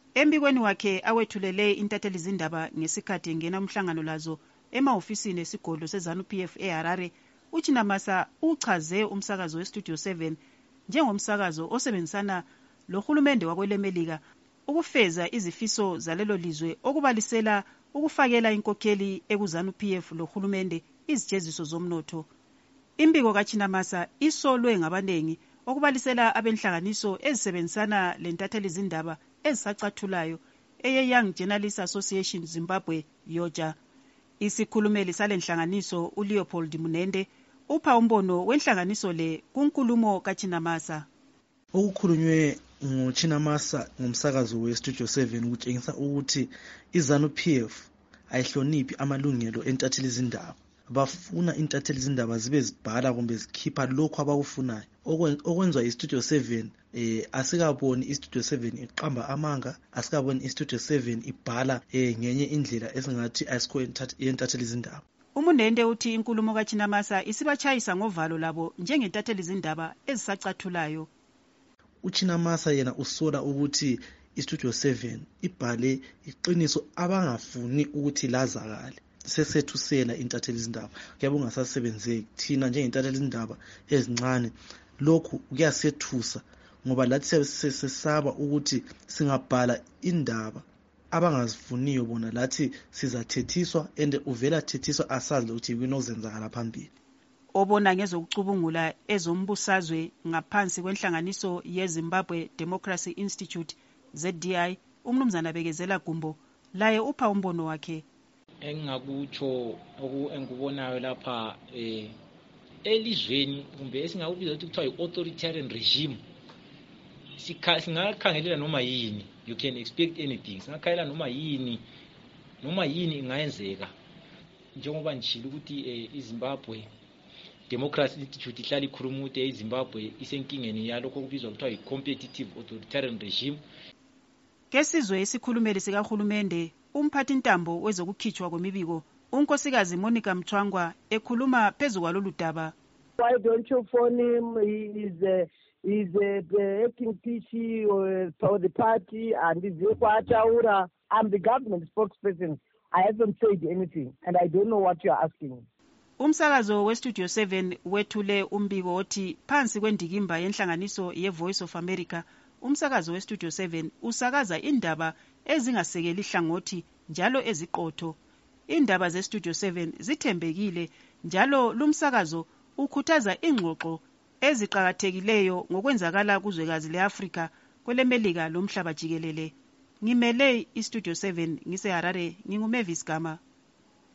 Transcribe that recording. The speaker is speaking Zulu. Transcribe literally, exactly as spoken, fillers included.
Embikweni wakhe awethulele intatheli zindaba ngesikhathi engena umhlangano lazo emahofisini esigodlo seZanu-P F eHarare, uChinamasa uchaze umsakazo weStudio seven njengomsakazo osebenzisana lohulumende wakwelemelika ukufeza izifiso zalelo lizwe okubalisela ukufakela inkokheli ekuZanu-P F lohulumende izijeziso zomnotho. Imbiko kaChinamasa isolwe ngabanengi okubalisela abenhlanganiso ezisebenzisana lentatheli zindaba ezisacathulayo eye-Young Journalists Association Zimbabwe yoja. Isikhulumeli salenhlanganiso uLeopold Munende upha umbono wenhlanganiso le kunkulumo kaChinamasa. Okukhulunywe nguChinamasa ngomsakazo weStudio seven kutshengisa ukuthi iZanu-P F ayihloniphi amalungelo entatheli zindaba. Bafuna intatheli zindaba zibe zibhala kumbe zikhipha lokho abakufunayo. Okwenzwa iStudio seven eh asikaboni iStudio seven iqamba amanga, asikaboni iStudio seven ibhala eh ngenye indlela esingathi ayisikho intatheli zindaba. Umunende uthi inkulumo kaChinamasa isibachayisa ngovalo labo njengentatheli zindaba ezisacathulayo. UChinamasa yena usola ukuthi iStudio seven ibhale iqiniso abangafuni ukuthi lazakale. Sesethusela intatheli zindaba kuyabe ungasasebenzeki thina njengentatheli zindaba ezincane. Lokhu kuyasethusa ngoba lathi sesesaba ukuthi singabhala indaba abangazifuniyo bona lathi sizathethiswa ende uvela thethiswa asazi ukuthi kunozenzakala phambili. Obona ngezokucubungula ezombusazwe ngaphansi kwenhlanganiso yeZimbabwe Democracy Institute Z D I umnumzana Bekezela Gumbo laye upha umbono wakhe. Engakutsho oku engikubonayo lapha eh elizweni kumbe esingakubiza ukuthi kuthiwa i-authoritarian regime singakhangelela noma yini, you can expect anything. Singakhangelela noma yini noma yini ingayenzeka njengoba nishilo ukuthi iZimbabwe Democracy Institute ihlala ikhuluma ukuthi iZimbabwe isenkingeni yalokho okubizwa kuthiwa i-competitive authoritarian regime. Kesizwe isikhulumeli sikahulumende umphathi intambo wezokukhitshwa kwemibiko unkosikazi Monica Mthwangwa ekhuluma phezu kwalolu daba. Why don't you phone him? He is a, he is a, a acting P C or, for the party and is Kwataura. I'm the government spokesperson. I haven't said anything and I don't know what you are asking. Umsakazo weStudio seven wethule umbiko othi phansi kwendikimba yenhlanganiso yeVoice of America umsakazo weStudio seven usakaza indaba ezingasekeli hlangothi njalo eziqotho. Indaba zeStudio seven zithembekile njalo lumsakazo ukhuthaza ingxoxo eziqhakathekileyo ngokwenzakala kuzwekazi leAfrika kwelemelika lomhlaba jikelele. Ngimele iStudio seven ngiseHarare, nginguMavis Gama.